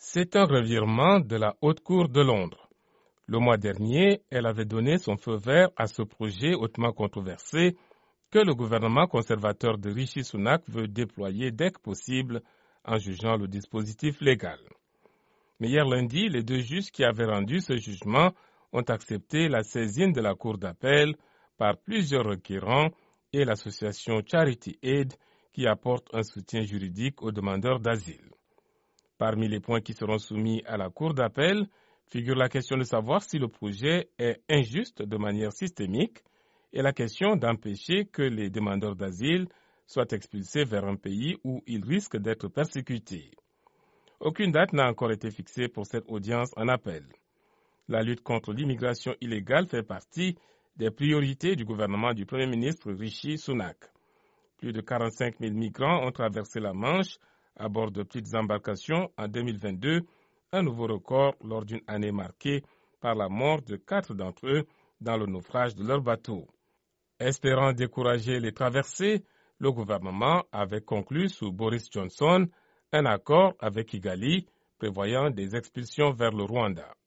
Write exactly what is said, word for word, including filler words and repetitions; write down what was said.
C'est un revirement de la Haute Cour de Londres. Le mois dernier, elle avait donné son feu vert à ce projet hautement controversé que le gouvernement conservateur de Rishi Sunak veut déployer dès que possible en jugeant le dispositif légal. Mais hier lundi, les deux juges qui avaient rendu ce jugement ont accepté la saisine de la Cour d'appel par plusieurs requérants et l'association Charity Aid qui apporte un soutien juridique aux demandeurs d'asile. Parmi les points qui seront soumis à la Cour d'appel figure la question de savoir si le projet est injuste de manière systémique et la question d'empêcher que les demandeurs d'asile soient expulsés vers un pays où ils risquent d'être persécutés. Aucune date n'a encore été fixée pour cette audience en appel. La lutte contre l'immigration illégale fait partie des priorités du gouvernement du Premier ministre Rishi Sunak. Plus de quarante-cinq mille migrants ont traversé la Manche à bord de petites embarcations en deux mille vingt-deux, un nouveau record lors d'une année marquée par la mort de quatre d'entre eux dans le naufrage de leur bateau. Espérant décourager les traversées, le gouvernement avait conclu sous Boris Johnson un accord avec Kigali prévoyant des expulsions vers le Rwanda.